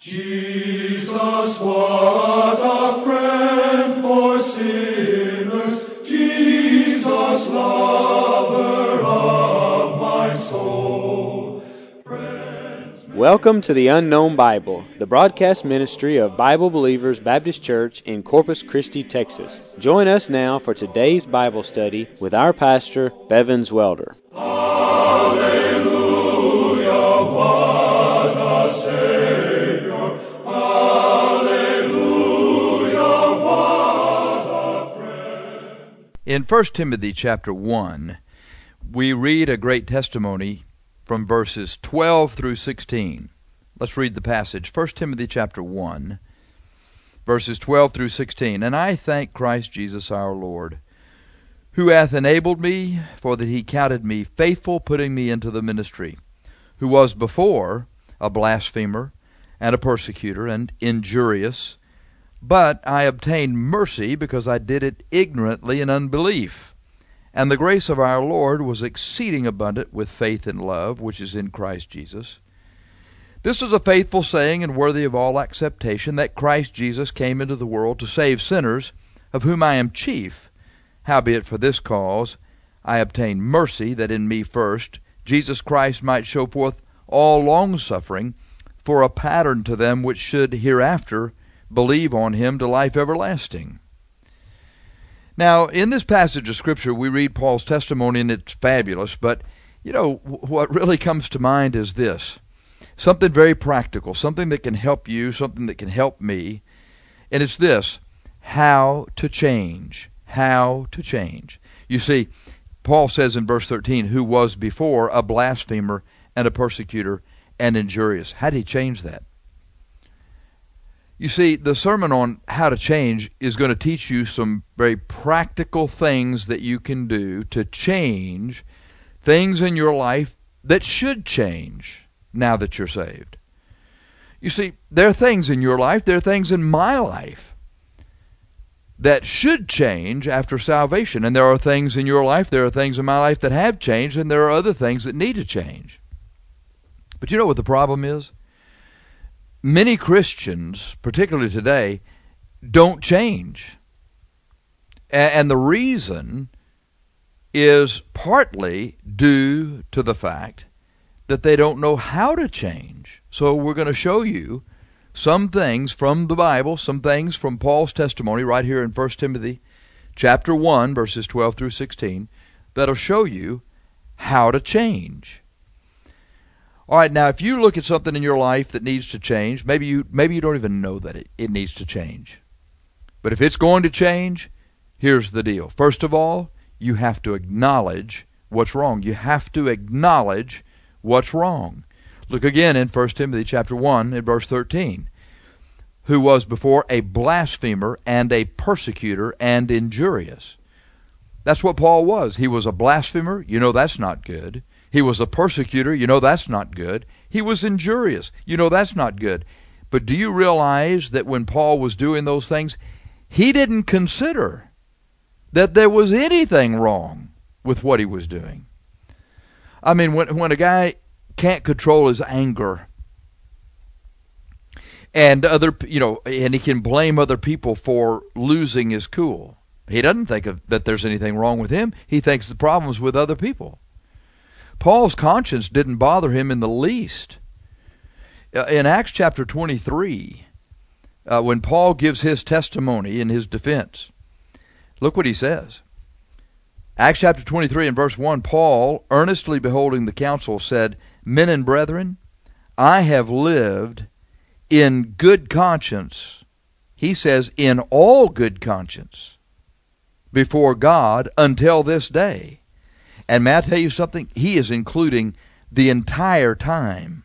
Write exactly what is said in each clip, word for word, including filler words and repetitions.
Jesus, what a friend for sinners, Jesus, lover of my soul. Friends, Welcome to the Unknown Bible, the broadcast ministry of Bible Believers Baptist Church in Corpus Christi, Texas. Join us now for today's Bible study with our pastor, Bevins Welder. Hallelujah, what a Savior, hallelujah, what a friend. In First Timothy chapter one, we read a great testimony from verses twelve through sixteen. Let's read the passage. First Timothy chapter one, verses twelve through sixteen. And I thank Christ Jesus our Lord, who hath enabled me, for that he counted me faithful, putting me into the ministry, who was before a blasphemer, and a persecutor, and injurious. But I obtained mercy, because I did it ignorantly in unbelief. And the grace of our Lord was exceeding abundant with faith and love, which is in Christ Jesus. This is a faithful saying, and worthy of all acceptation, that Christ Jesus came into the world to save sinners, of whom I am chief. Howbeit for this cause I obtained mercy, that in me first Jesus Christ might show forth all longsuffering, for a pattern to them which should hereafter believe on him to life everlasting. Now, in this passage of Scripture, we read Paul's testimony, and it's fabulous, but, you know, what really comes to mind is this. Something very practical, something that can help you, something that can help me, and it's this: how to change. How to change. You see, Paul says in verse thirteen, who was before a blasphemer and a persecutor and injurious. How did he change that? You see, the sermon on how to change is going to teach you some very practical things that you can do to change things in your life that should change now that you're saved. You see, there are things in your life, there are things in my life that should change after salvation. And there are things in your life, there are things in my life that have changed, and there are other things that need to change. But you know what the problem is? Many Christians, particularly today, don't change. And the reason is partly due to the fact that they don't know how to change. So we're going to show you some things from the Bible, some things from Paul's testimony right here in First Timothy chapter one, verses twelve through sixteen, that'll show you how to change. All right, now if you look at something in your life that needs to change, maybe you maybe you don't even know that it, it needs to change. But if it's going to change, here's the deal. First of all, you have to acknowledge what's wrong. You have to acknowledge what's wrong. Look again in First Timothy chapter one and verse thirteen. Who was before a blasphemer and a persecutor and injurious. That's what Paul was. He was a blasphemer. You know that's not good. He was a persecutor. You know that's not good. He was injurious. You know that's not good. But do you realize that when Paul was doing those things, he didn't consider that there was anything wrong with what he was doing? I mean, when when a guy can't control his anger, and other, you know, and he can blame other people for losing his cool, he doesn't think of, that there's anything wrong with him. He thinks the problem's with other people. Paul's conscience didn't bother him in the least. In Acts chapter twenty-three, uh, when Paul gives his testimony in his defense, look what he says. Acts chapter twenty-three and verse one, Paul, earnestly beholding the council, said, Men and brethren, I have lived in good conscience. He says, in all good conscience, before God until this day. And may I tell you something? He is including the entire time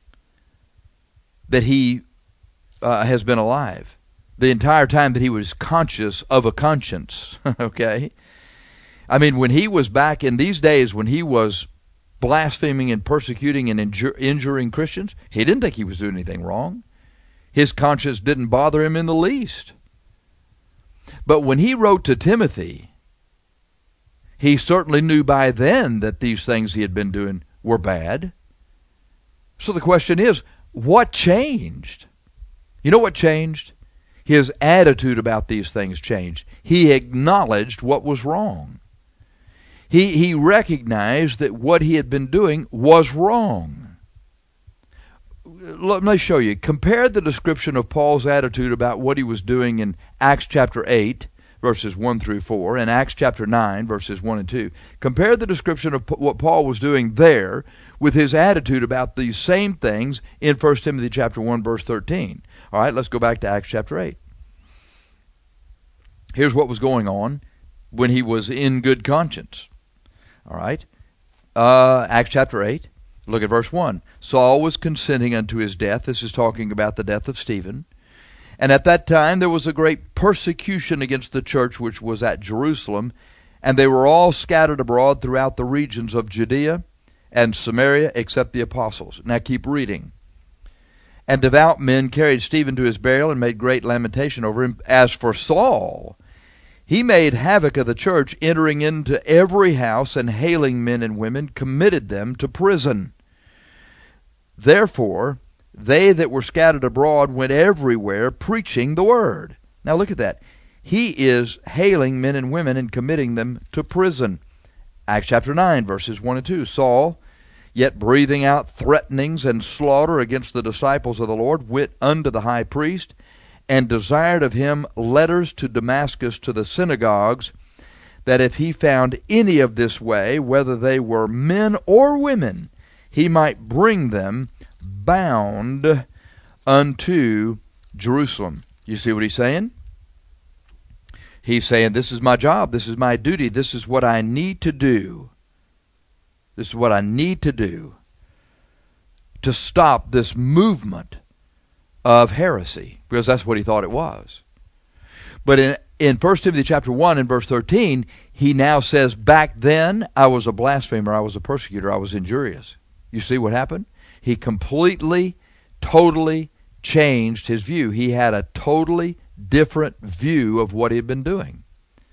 that he uh, has been alive. The entire time that he was conscious of a conscience. Okay? I mean, when he was back in these days, when he was blaspheming and persecuting and injur- injuring Christians, he didn't think he was doing anything wrong. His conscience didn't bother him in the least. But when he wrote to Timothy, he certainly knew by then that these things he had been doing were bad. So the question is, what changed? You know what changed? His attitude about these things changed. He acknowledged what was wrong. He, he recognized that what he had been doing was wrong. Let me show you. Compare the description of Paul's attitude about what he was doing in Acts chapter eight, verses one through four, and Acts chapter nine, verses one and two. Compare the description of what Paul was doing there with his attitude about these same things in First Timothy chapter one, verse thirteen. All right, let's go back to Acts chapter eight. Here's what was going on when he was in good conscience. All right, uh, Acts chapter eight. Look at verse one. Saul was consenting unto his death. This is talking about the death of Stephen. And at that time there was a great persecution against the church which was at Jerusalem, and they were all scattered abroad throughout the regions of Judea and Samaria, except the apostles. Now keep reading. And devout men carried Stephen to his burial and made great lamentation over him. As for Saul, he made havoc of the church, entering into every house and hailing men and women, committed them to prison. Therefore, they that were scattered abroad went everywhere preaching the word. Now look at that. He is hailing men and women and committing them to prison. Acts chapter nine, verses one and two. Saul, yet breathing out threatenings and slaughter against the disciples of the Lord, went unto the high priest, and desired of him letters to Damascus to the synagogues, that if he found any of this way, whether they were men or women, he might bring them bound unto Jerusalem. You see what he's saying? He's saying, this is my job, this is my duty, this is what I need to do. This is what I need to do to stop this movement of heresy, because that's what he thought it was. But in in First Timothy chapter one and verse thirteen, he now says, back then I was a blasphemer, I was a persecutor, I was injurious. You see what happened? He completely, totally changed his view. He had a totally different view of what he had been doing.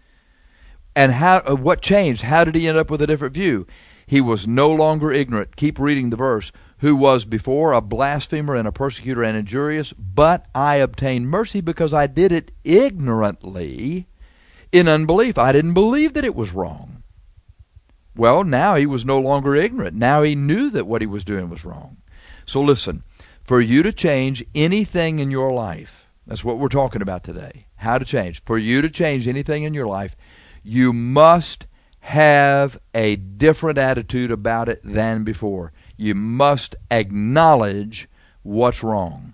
And how? Uh, what changed? How did he end up with a different view? He was no longer ignorant. Keep reading the verse. Who was before a blasphemer and a persecutor and injurious, but I obtained mercy because I did it ignorantly in unbelief. I didn't believe that it was wrong. Well, now he was no longer ignorant. Now he knew that what he was doing was wrong. So listen, for you to change anything in your life, that's what we're talking about today, how to change. For you to change anything in your life, you must have a different attitude about it than before. You must acknowledge what's wrong.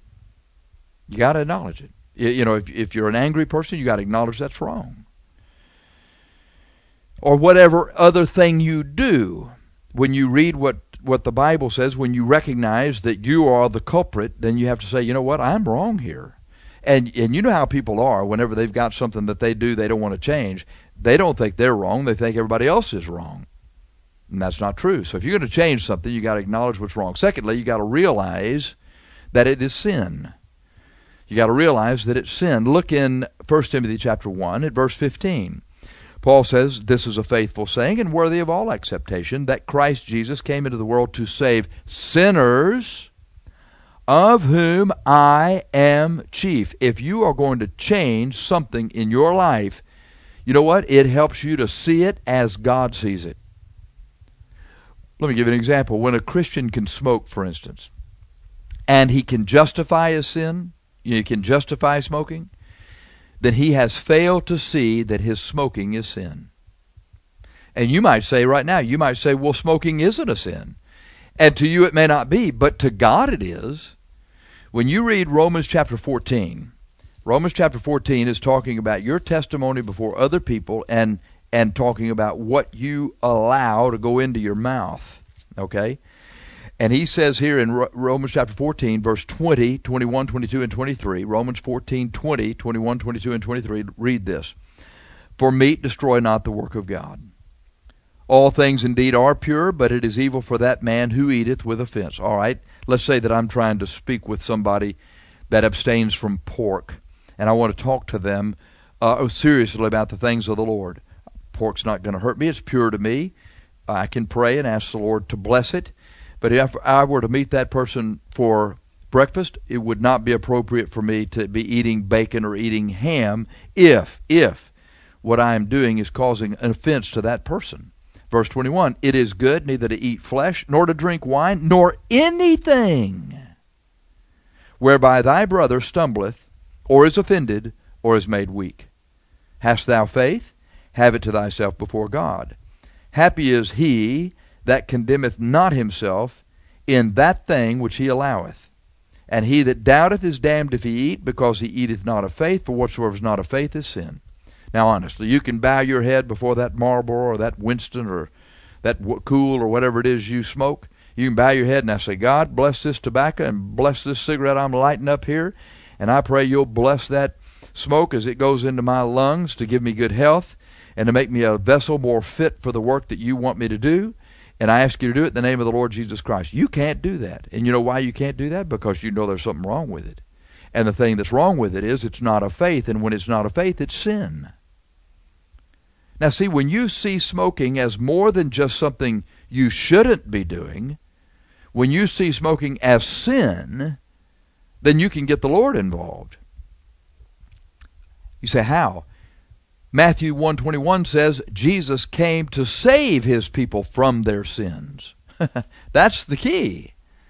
You got to acknowledge it. You know, if, if you're an angry person, you got to acknowledge that's wrong. Or whatever other thing you do, when you read what, what the Bible says, when you recognize that you are the culprit, then you have to say, you know what, I'm wrong here. And and you know how people are whenever they've got something that they do they don't want to change. They don't think they're wrong. They think everybody else is wrong. And that's not true. So if you're going to change something, you got to acknowledge what's wrong. Secondly, you got to realize that it is sin. You got to realize that it's sin. Look in First Timothy chapter one at verse fifteen. Paul says, this is a faithful saying and worthy of all acceptation, that Christ Jesus came into the world to save sinners, of whom I am chief. If you are going to change something in your life, you know what? It helps you to see it as God sees it. Let me give you an example. When a Christian can smoke, for instance, and he can justify his sin, he can justify smoking, then he has failed to see that his smoking is sin. And you might say right now, you might say, well, smoking isn't a sin. And to you it may not be, but to God it is. When you read Romans chapter fourteen, Romans chapter fourteen is talking about your testimony before other people and and talking about what you allow to go into your mouth, okay? And he says here in Romans chapter fourteen, verse twenty, twenty-one, twenty-two, and twenty-three, Romans fourteen, twenty, twenty-one, twenty-two, and twenty-three, read this. For meat destroy not the work of God. All things indeed are pure, but it is evil for that man who eateth with offense. All right, let's say that I'm trying to speak with somebody that abstains from pork, and I want to talk to them uh, seriously about the things of the Lord. Pork's not going to hurt me. It's pure to me. I can pray and ask the Lord to bless it. But if I were to meet that person for breakfast, it would not be appropriate for me to be eating bacon or eating ham if, if what I am doing is causing an offense to that person. Verse twenty-one, it is good neither to eat flesh, nor to drink wine, nor anything whereby thy brother stumbleth, or is offended, or is made weak. Hast thou faith? Have it to thyself before God. Happy is he that condemneth not himself in that thing which he alloweth. And he that doubteth is damned if he eat, because he eateth not of faith, for whatsoever is not of faith is sin. Now honestly, you can bow your head before that Marlboro or that Winston or that Cool or whatever it is you smoke. You can bow your head and I say, God, bless this tobacco and bless this cigarette I'm lighting up here. And I pray you'll bless that smoke as it goes into my lungs to give me good health and to make me a vessel more fit for the work that you want me to do. And I ask you to do it in the name of the Lord Jesus Christ. You can't do that. And you know why you can't do that? Because you know there's something wrong with it. And the thing that's wrong with it is it's not of faith. And when it's not of faith, it's sin. Now see, when you see smoking as more than just something you shouldn't be doing, when you see smoking as sin, then you can get the Lord involved. You say, how? Matthew one twenty-one says Jesus came to save his people from their sins. That's the key.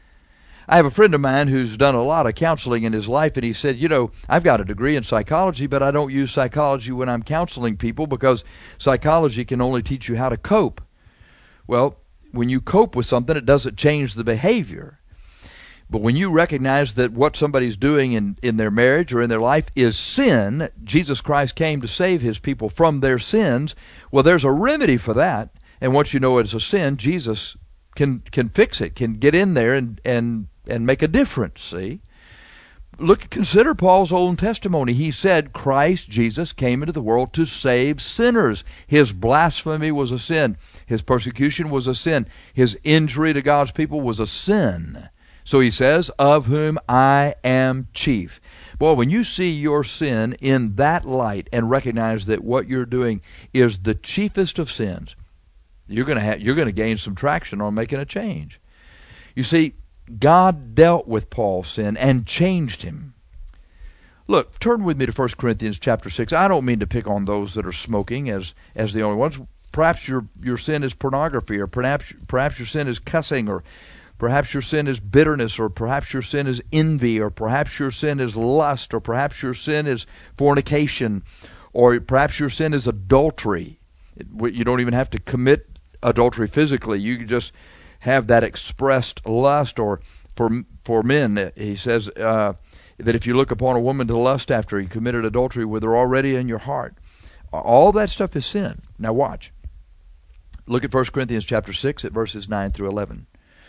I have a friend of mine who's done a lot of counseling in his life, and he said, you know, I've got a degree in psychology, but I don't use psychology when I'm counseling people because psychology can only teach you how to cope. Well, when you cope with something, it doesn't change the behavior. But when you recognize that what somebody's doing in, in their marriage or in their life is sin, Jesus Christ came to save his people from their sins, well, there's a remedy for that. And once you know it's a sin, Jesus can can fix it, can get in there and, and, and make a difference, see? Look, consider Paul's own testimony. He said Christ Jesus came into the world to save sinners. His blasphemy was a sin. His persecution was a sin. His injury to God's people was a sin. So he says, of whom I am chief. Boy, when you see your sin in that light and recognize that what you're doing is the chiefest of sins, you're going to have, you're going to gain some traction on making a change. You see, God dealt with Paul's sin and changed him. Look, turn with me to First Corinthians chapter six. I don't mean to pick on those that are smoking as, as the only ones. Perhaps your, your sin is pornography, or perhaps, perhaps your sin is cussing, or perhaps your sin is bitterness, or perhaps your sin is envy, or perhaps your sin is lust, or perhaps your sin is fornication, or perhaps your sin is adultery. It, you don't even have to commit adultery physically. You can just have that expressed lust. Or for for men, he says uh, that if you look upon a woman to lust after, you committed adultery with her already in your heart. All that stuff is sin. Now watch. Look at First Corinthians chapter six at verses nine through eleven.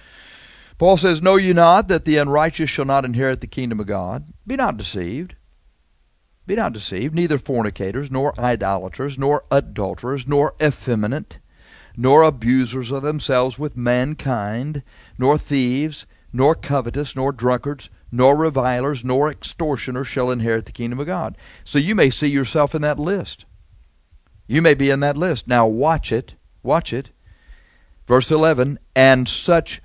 Paul says, know ye not that the unrighteous shall not inherit the kingdom of God? Be not deceived. Be not deceived, neither fornicators, nor idolaters, nor adulterers, nor effeminate, nor abusers of themselves with mankind, nor thieves, nor covetous, nor drunkards, nor revilers, nor extortioners shall inherit the kingdom of God. So you may see yourself in that list. You may be in that list. Now watch it. Watch it. Verse eleven, and such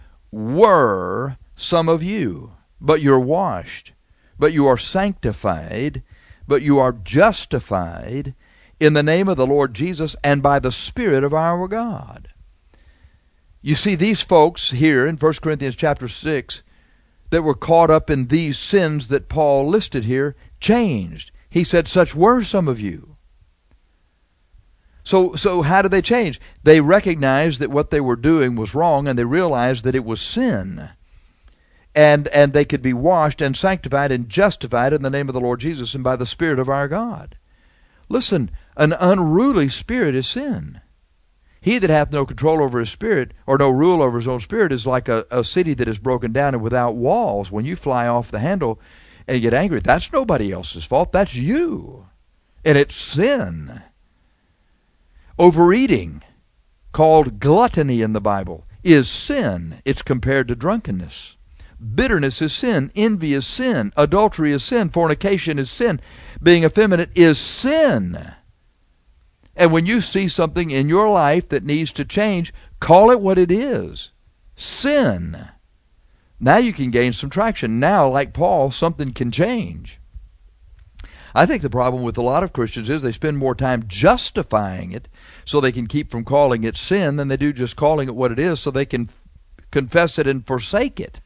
were some of you, but you're washed, but you are sanctified, but you are justified in the name of the Lord Jesus and by the Spirit of our God. You see, these folks here in First Corinthians chapter six that were caught up in these sins that Paul listed here changed. He said, such were some of you. So, so how did they change? They recognized that what they were doing was wrong, and they realized that it was sin. And, and they could be washed and sanctified and justified in the name of the Lord Jesus and by the Spirit of our God. Listen, an unruly spirit is sin. He that hath no control over his spirit, or no rule over his own spirit, is like a, a city that is broken down and without walls. When you fly off the handle and you get angry, that's nobody else's fault. That's you. And it's sin. Overeating, called gluttony in the Bible, is sin. It's compared to drunkenness. Bitterness is sin. Envy is sin. Adultery is sin. Fornication is sin. Being effeminate is sin. And when you see something in your life that needs to change, call it what it is. Sin. Now you can gain some traction. Now, like Paul, something can change. I think the problem with a lot of Christians is they spend more time justifying it so they can keep from calling it sin than they do just calling it what it is so they can f- confess it and forsake it.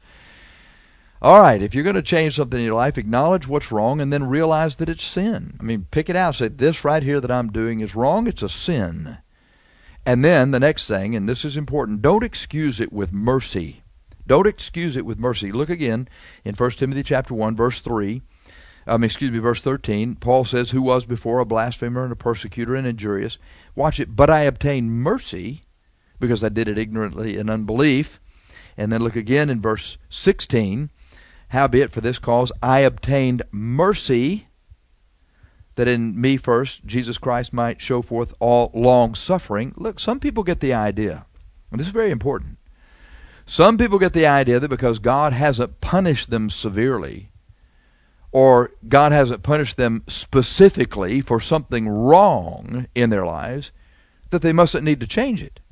All right, if you're going to change something in your life, acknowledge what's wrong and then realize that it's sin. I mean, pick it out. Say, this right here that I'm doing is wrong. It's a sin. And then the next thing, and this is important, don't excuse it with mercy. Don't excuse it with mercy. Look again in First Timothy chapter one, verse three. Um, excuse me, verse thirteen. Paul says, who was before a blasphemer and a persecutor and injurious. Watch it. But I obtained mercy because I did it ignorantly in unbelief. And then look again in verse sixteen. Howbeit for this cause I obtained mercy, that in me first Jesus Christ might show forth all long suffering. Look, some people get the idea, and this is very important. Some people get the idea that because God hasn't punished them severely, or God hasn't punished them specifically for something wrong in their lives, that they mustn't need to change it.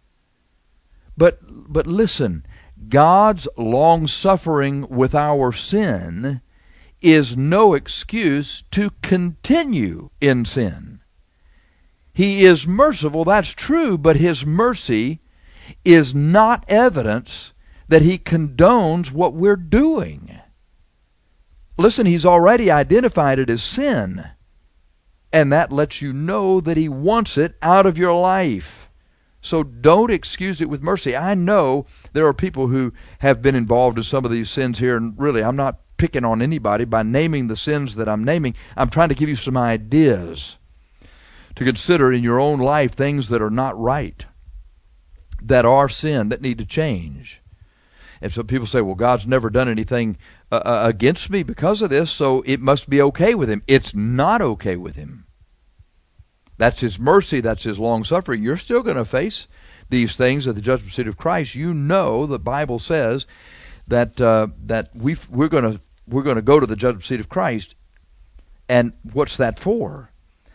But but listen, God's long-suffering with our sin is no excuse to continue in sin. He is merciful, that's true, but His mercy is not evidence that He condones what we're doing. Listen, He's already identified it as sin, and that lets you know that He wants it out of your life. So don't excuse it with mercy. I know there are people who have been involved in some of these sins here, and really, I'm not picking on anybody by naming the sins that I'm naming. I'm trying to give you some ideas to consider in your own life, things that are not right, that are sin, that need to change. And so people say, well, God's never done anything uh, against me because of this, so it must be okay with Him. It's not okay with Him. That's His mercy, that's His long-suffering. You're still going to face these things at the judgment seat of Christ. You know the Bible says that uh, that we we're going to we're going to go to the judgment seat of Christ. And what's that for?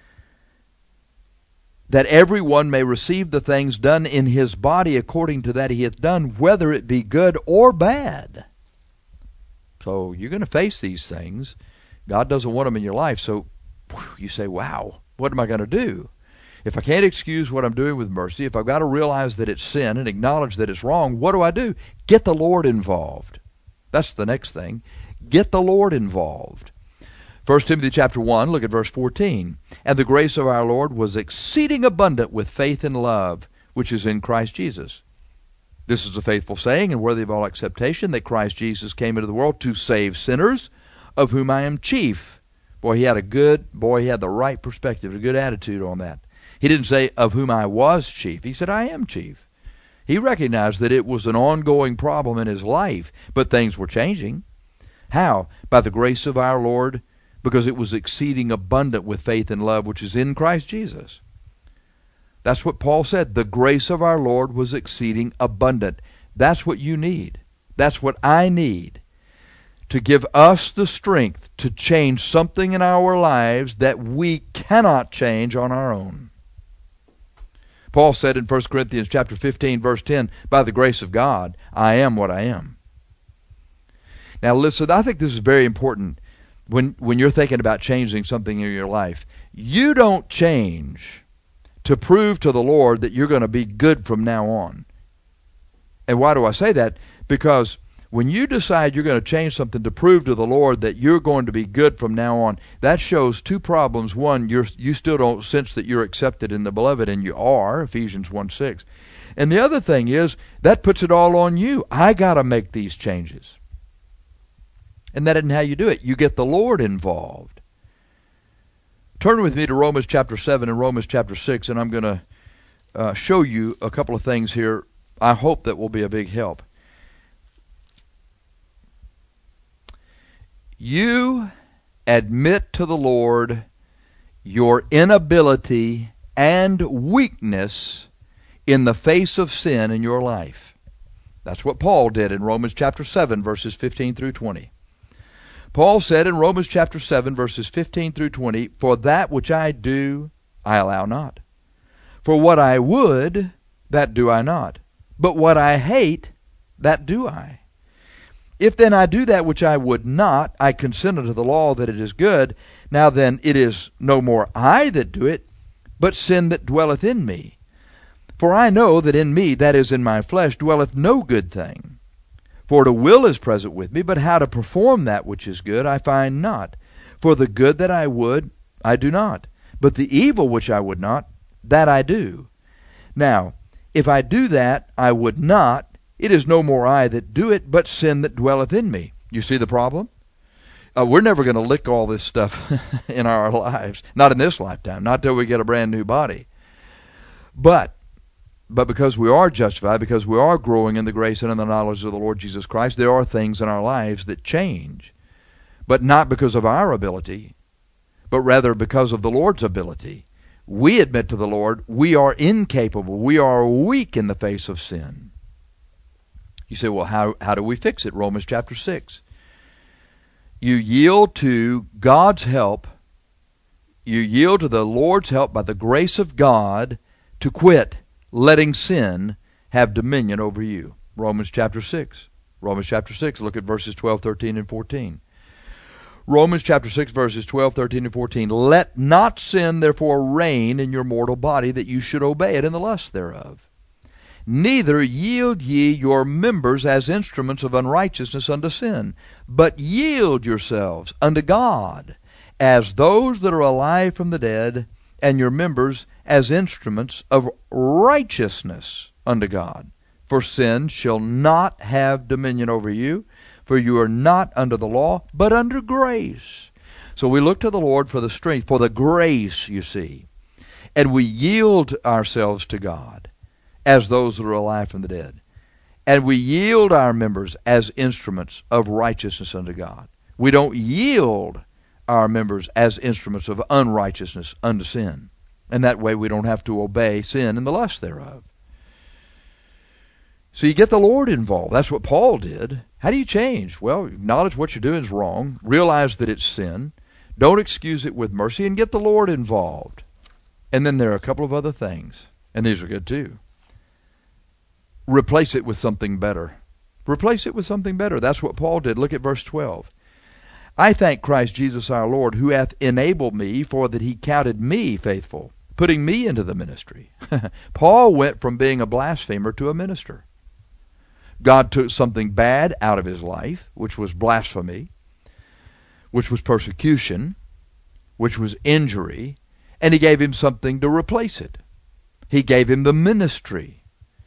That everyone may receive the things done in his body according to that he hath done, whether it be good or bad. So you're going to face these things. God doesn't want them in your life. So whew, you say, wow, what am I going to do? If I can't excuse what I'm doing with mercy, if I've got to realize that it's sin and acknowledge that it's wrong, what do I do? Get the Lord involved. That's the next thing. Get the Lord involved. First Timothy chapter one, look at verse fourteen. And the grace of our Lord was exceeding abundant with faith and love, which is in Christ Jesus. This is a faithful saying and worthy of all acceptation, that Christ Jesus came into the world to save sinners, of whom I am chief. Boy, he had a good, boy, he had the right perspective, a good attitude on that. He didn't say, of whom I was chief. He said, I am chief. He recognized that it was an ongoing problem in his life, but things were changing. How? By the grace of our Lord, because it was exceeding abundant with faith and love, which is in Christ Jesus. That's what Paul said. The grace of our Lord was exceeding abundant. That's what you need. That's what I need, to give us the strength to change something in our lives that we cannot change on our own. Paul said in First Corinthians chapter fifteen, verse ten, by the grace of God, I am what I am. Now listen, I think this is very important. When when you're thinking about changing something in your life, you don't change to prove to the Lord that you're going to be good from now on. And why do I say that? Because when you decide you're going to change something to prove to the Lord that you're going to be good from now on, that shows two problems. One, you're, you still don't sense that you're accepted in the beloved, and you are, Ephesians one six. And the other thing is, that puts it all on you. I got to make these changes. And that isn't how you do it. You get the Lord involved. Turn with me to Romans chapter seven and Romans chapter six, and I'm going to uh, show you a couple of things here I hope that will be a big help. You admit to the Lord your inability and weakness in the face of sin in your life. That's what Paul did in Romans chapter seven, verses fifteen through twenty. Paul said in Romans chapter seven, verses fifteen through twenty, for that which I do, I allow not. For what I would, that do I not. But what I hate, that do I. If then I do that which I would not, I consent unto the law that it is good. Now then it is no more I that do it, but sin that dwelleth in me. For I know that in me, that is in my flesh, dwelleth no good thing. For the will is present with me, but how to perform that which is good I find not. For the good that I would, I do not. But the evil which I would not, that I do. Now, if I do that I would not, it is no more I that do it, but sin that dwelleth in me. You see the problem? Uh, we're never going to lick all this stuff in our lives. Not in this lifetime. Not till we get a brand new body. But, but because we are justified, because we are growing in the grace and in the knowledge of the Lord Jesus Christ, there are things in our lives that change. But not because of our ability, but rather because of the Lord's ability. We admit to the Lord we are incapable, we are weak in the face of sin. You say, well, how, how do we fix it? Romans chapter six. You yield to God's help, you yield to the Lord's help by the grace of God to quit letting sin have dominion over you. Romans chapter six. Romans chapter six, look at verses twelve, thirteen, and fourteen. Romans chapter six, verses twelve, thirteen, and fourteen. Let not sin therefore reign in your mortal body, that you should obey it in the lust thereof. Neither yield ye your members as instruments of unrighteousness unto sin, but yield yourselves unto God as those that are alive from the dead, and your members as instruments of righteousness unto God. For sin shall not have dominion over you, for you are not under the law, but under grace. So we look to the Lord for the strength, for the grace, you see. And we yield ourselves to God as those that are alive from the dead. And we yield our members as instruments of righteousness unto God. We don't yield our members as instruments of unrighteousness unto sin. And that way we don't have to obey sin and the lust thereof. So you get the Lord involved. That's what Paul did. How do you change? Well, acknowledge what you're doing is wrong. Realize that it's sin. Don't excuse it with mercy, and get the Lord involved. And then there are a couple of other things, and these are good too. Replace it with something better. Replace it with something better. That's what Paul did. Look at verse twelve. I thank Christ Jesus our Lord, who hath enabled me, for that he counted me faithful, putting me into the ministry. Paul went from being a blasphemer to a minister. God took something bad out of his life, which was blasphemy, which was persecution, which was injury, and he gave him something to replace it. He gave him the ministry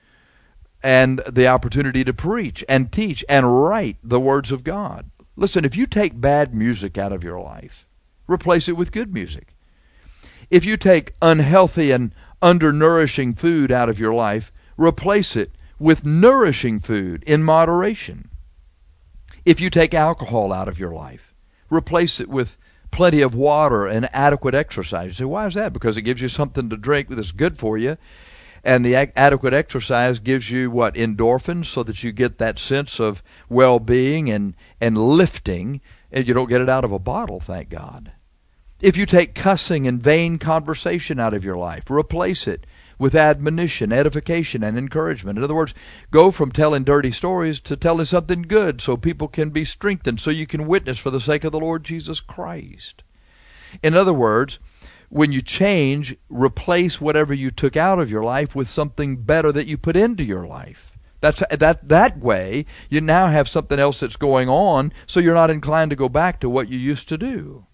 and the opportunity to preach and teach and write the words of God. Listen, if you take bad music out of your life, replace it with good music. If you take unhealthy and undernourishing food out of your life, replace it with nourishing food in moderation. If you take alcohol out of your life, replace it with plenty of water and adequate exercise. You say, why is that? Because it gives you something to drink that's good for you. And the adequate exercise gives you, what, endorphins, so that you get that sense of well-being and, and lifting, and you don't get it out of a bottle, thank God. If you take cussing and vain conversation out of your life, replace it with admonition, edification, and encouragement. In other words, go from telling dirty stories to telling something good so people can be strengthened, so you can witness for the sake of the Lord Jesus Christ. In other words, when you change, replace whatever you took out of your life with something better that you put into your life. That's that that way you now have something else that's going on, so you're not inclined to go back to what you used to do.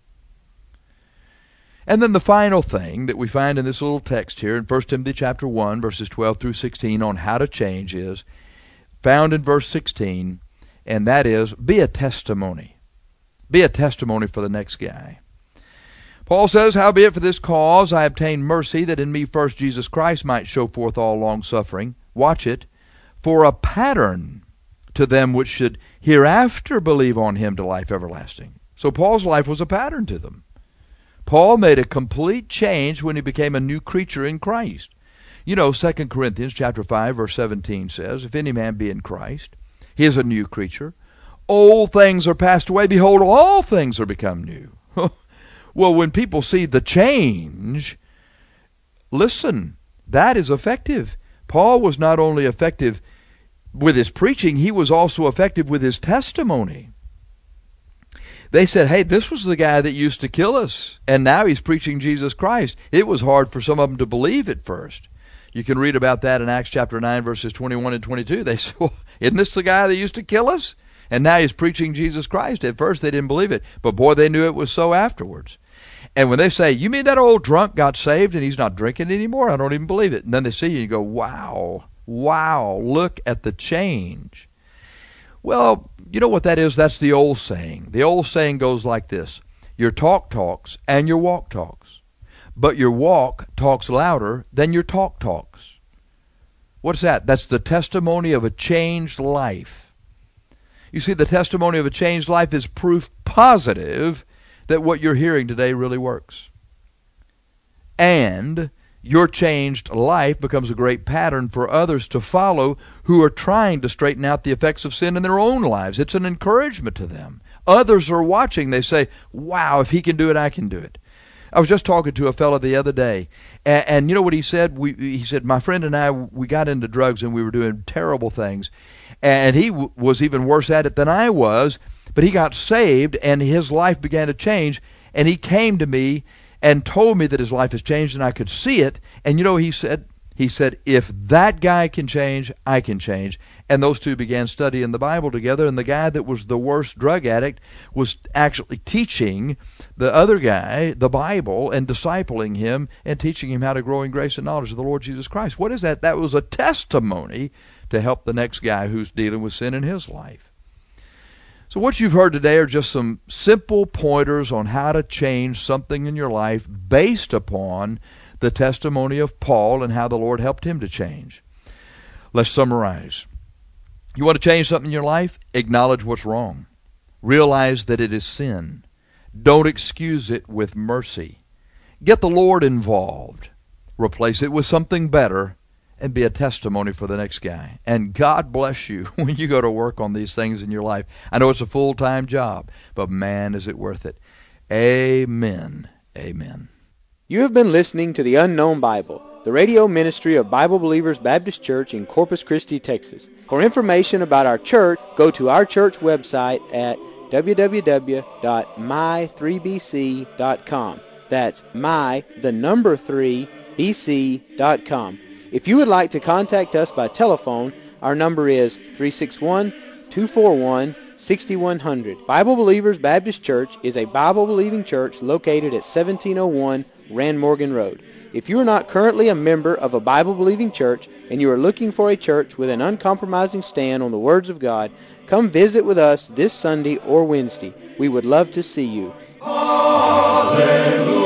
And then the final thing that we find in this little text here in First Timothy chapter one, verses twelve through sixteen on how to change is found in verse sixteen, and that is, be a testimony. Be a testimony for the next guy. Paul says, howbeit for this cause I obtained mercy, that in me first Jesus Christ might show forth all longsuffering. Watch it. For a pattern to them which should hereafter believe on him to life everlasting. So Paul's life was a pattern to them. Paul made a complete change when he became a new creature in Christ. You know, Second Corinthians chapter five, verse seventeen says, if any man be in Christ, he is a new creature. Old things are passed away. Behold, all things are become new. Well, when people see the change, listen, that is effective. Paul was not only effective with his preaching, he was also effective with his testimony. They said, hey, this was the guy that used to kill us, and now he's preaching Jesus Christ. It was hard for some of them to believe at first. You can read about that in Acts chapter nine, verses twenty-one and twenty-two. They said, well, isn't this the guy that used to kill us? And now he's preaching Jesus Christ. At first they didn't believe it, but boy, they knew it was so afterwards. And when they say, you mean that old drunk got saved and he's not drinking anymore? I don't even believe it. And then they see you and go, wow, wow, look at the change. Well, you know what that is? That's the old saying. The old saying goes like this: your talk talks and your walk talks, but your walk talks louder than your talk talks. What's that? That's the testimony of a changed life. You see, the testimony of a changed life is proof positive that what you're hearing today really works. And your changed life becomes a great pattern for others to follow who are trying to straighten out the effects of sin in their own lives. It's an encouragement to them. Others are watching. They say, wow, if he can do it, I can do it. I was just talking to a fellow the other day, and, and you know what he said? We, he said, my friend and I, we got into drugs and we were doing terrible things. And he w- was even worse at it than I was, but he got saved and his life began to change. And he came to me and told me that his life has changed, and I could see it. And you know what he said? He said, if that guy can change, I can change. And those two began studying the Bible together, and the guy that was the worst drug addict was actually teaching the other guy the Bible and discipling him and teaching him how to grow in grace and knowledge of the Lord Jesus Christ. What is that? That was a testimony to help the next guy who's dealing with sin in his life. So what you've heard today are just some simple pointers on how to change something in your life based upon the testimony of Paul and how the Lord helped him to change. Let's summarize. You want to change something in your life? Acknowledge what's wrong. Realize that it is sin. Don't excuse it with mercy. Get the Lord involved. Replace it with something better, and be a testimony for the next guy. And God bless you when you go to work on these things in your life. I know it's a full-time job, but man, is it worth it. Amen. Amen. You have been listening to The Unknown Bible, the radio ministry of Bible Believers Baptist Church in Corpus Christi, Texas. For information about our church, go to our church website at w w w dot my three b c dot com. That's my, the number three, b c dot com. If you would like to contact us by telephone, our number is three six one, two four one, six one zero zero. Bible Believers Baptist Church is a Bible-believing church located at seventeen oh one Rand Morgan Road. If you are not currently a member of a Bible-believing church and you are looking for a church with an uncompromising stand on the words of God, come visit with us this Sunday or Wednesday. We would love to see you. Hallelujah.